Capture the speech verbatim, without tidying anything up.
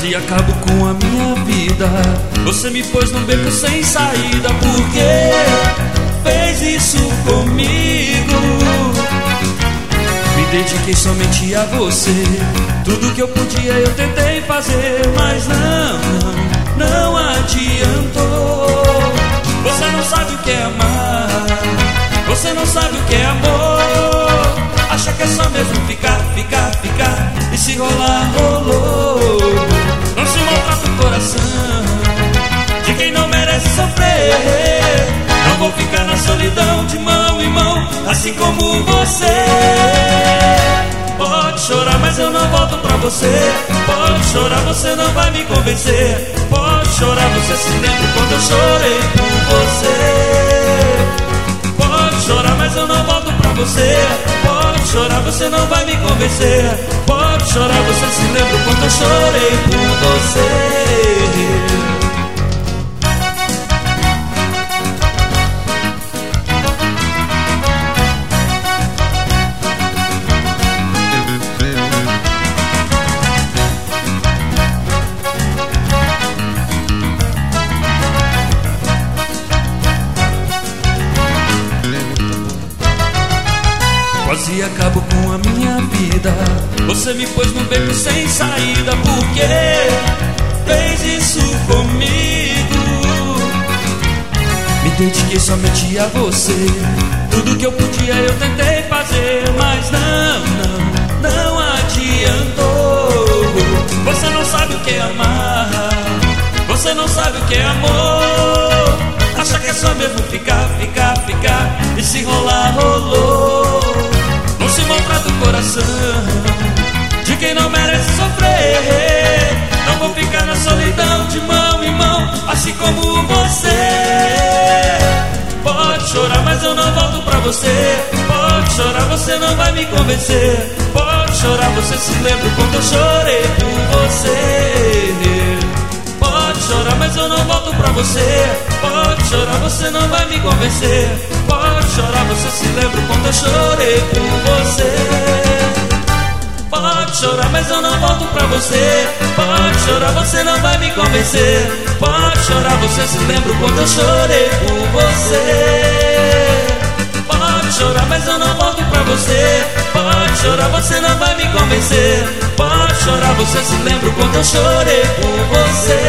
Quase acabo com a minha vida. Você me pôs num beco sem saída. Por que fez isso comigo? Me dediquei somente a você. Tudo que eu podia eu tentei fazer, mas não, não, não adiantou. Você não sabe o que é amar, você não sabe o que é amor. Acha que é só mesmo ficar, ficar, ficar, e se rolar, rolou. Não se maltrata o coração de quem não merece sofrer. Não vou ficar na solidão de mão em mão, assim como você. Pode chorar, mas eu não volto pra você. Pode chorar, você não vai me convencer. Pode chorar, você se lembra quando eu chorei por você. Pode chorar, mas eu não volto pra você. Pode chorar, você não vai me convencer. Pode chorar, você se lembra quando eu chorei por você. Quase acabo com a minha vida. Você me pôs num beco sem saída. Por que fez isso comigo? Me dediquei somente a você. Tudo que eu podia eu tentei fazer, mas não, não, não adiantou. Você não sabe o que é amar, você não sabe o que é amor. Acha que é só mesmo ficar, ficar, ficar, e se rolar, rolou. Não se maltrata o coração de quem não merece sofrer. Não vou ficar na solidão de mão em mão, assim como você. Pode chorar, mas eu não volto pra você. Pode chorar, você não vai me convencer. Pode chorar, você se lembra quando eu chorei por você. Pode chorar, mas eu não volto pra você. Pode chorar, você não vai me convencer. Pode chorar, você se lembra quando eu chorei por você. Pode chorar, mas eu não volto pra você. Pode chorar, você não vai me convencer. Pode chorar, você se lembra quando eu chorei por você. Pode chorar, mas eu não volto pra você. Pode chorar, você não vai me convencer. Pode chorar, você se lembra quando eu chorei por você.